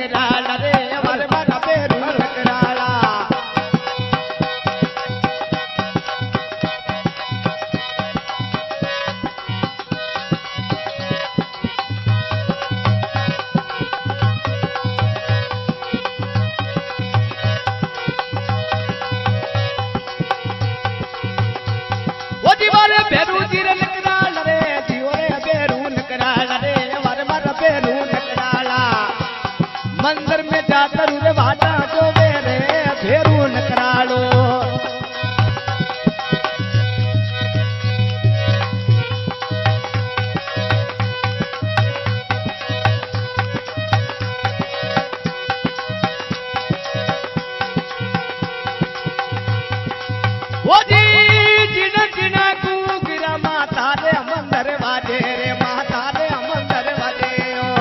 नकराला रे वर मारा बेरू नकराला। वो दीवार बेरू जी रे नकराला रे जियो रे बेरू नकराला रे वर मारा बेरू नकराला। मंदिर में जाकर रे वाटा जो मेरे बेरू नकरालो। वो जी जिना जिना को गिरा माता रे मंदिर वाजे रे माता रे मंदिर वाजे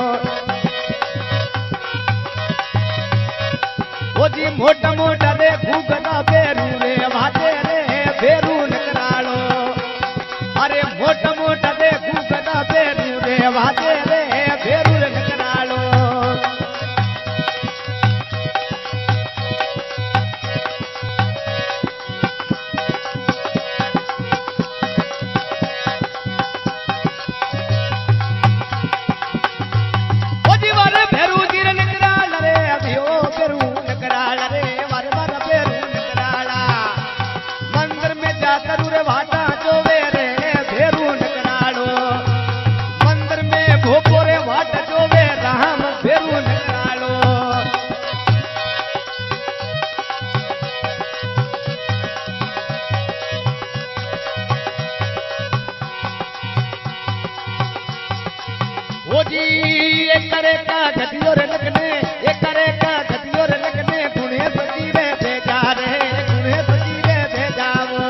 वो जी मोटा मोटा रे घूगना बेरू रे वाजे रे बेरू नकरालो। अरे मोटा मोटा रे घूगना बेरू रे वाजे रे बेरू नकरालो। वो दीवार बेरू जी रे नकराला रे अभियो बेरू नकराला रे वर वर बेरू नकराला। मंदिर में जाकर रे वाटा जो रे बेरू नकरालो। मंदिर में भोपो रे वाट जो वे राम बेरू नकरालो। वो जी ये करे का गतियो रे लगने ये करे का गतियो रे लगने गुणे बजी रे भेजा रे गुणे बजी रे भेजावो।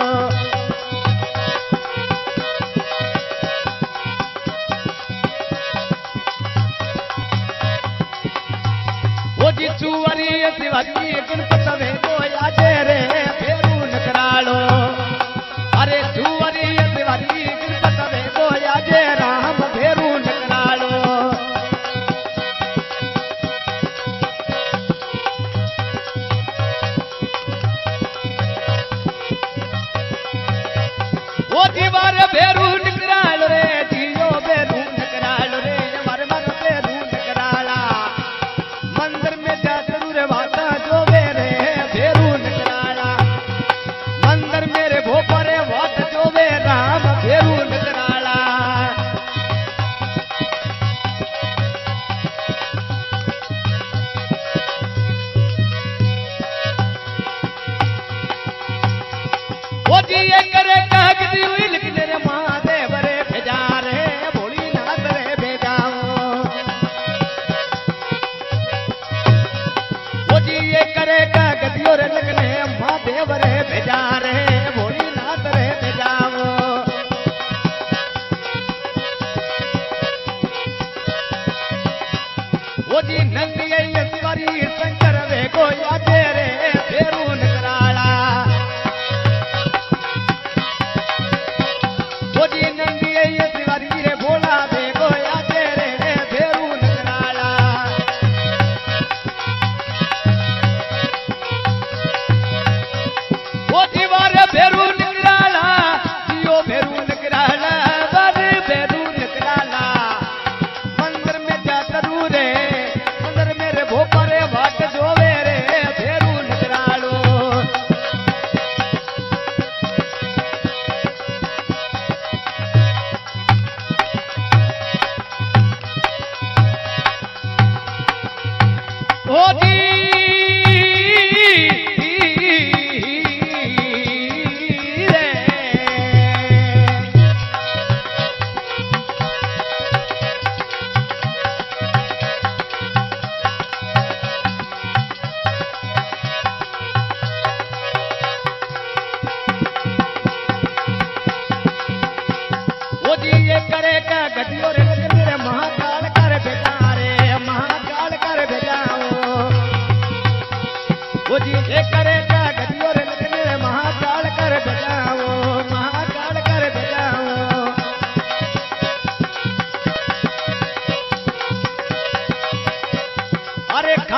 वो जी चुवरी शिवरी गणपत वे को याजे रे बेरू नकरालो। अरे चुवरी शिवरी गणपत वे को याजे राम बेरू नकरालो। वो दीवार बेरू नकरालो रे जियो बेरू नकरालो रे वर वर बेरू नकराला। मंदिर में जाकर रे वाटा जो रे बेरू नकराला। मंदिर मेरे भोपरे वाट जो वे राम बेरू नकराला। वो जी ये करे कागजी हुई लिखने रे महादेव रे भेजा रे भोलीनाथ रे भेजाओ। वो जी ये करे कागजी रे लिखने महादेव रे भेजा रे भोलीनाथ रे भेजाओ। वो जी नंदी शिवरी शंकर वे को याजे रे बेरू नकराला। वो जी नंदी शिवरी रे भोला वे को याजे रे बेरू नकराला। वो दीवार बेरू नकराला जियो बेरू नकराला वर बेरू नकराला। मंदिर में जाकर रे मंदिर मेरे भोपरे वाट जो वे रे बेरू नकरालो। ओ जी रे वो जी ये करे का गटियो रे रे महाकाल कर बेटा रे महाकाल कर बेटाओ। वो जी ये करे का गटियो रे रे महाकाल कर बेटाओ महाकाल कर बेटाओ। अरे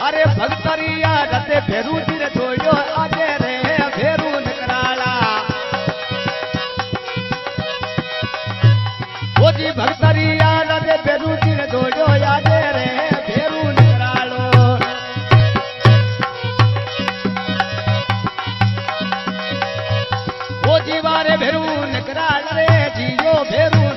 अरे भक्तरिया रते भेरू जी रे छोड़ो आजे रे भेरू नकराला ओ जी भक्तरिया रते भेरू जी रे छोड़ो आजे रे भेरू नकरालो ओ जीवारे भेरू नकराल रे जियो भेरू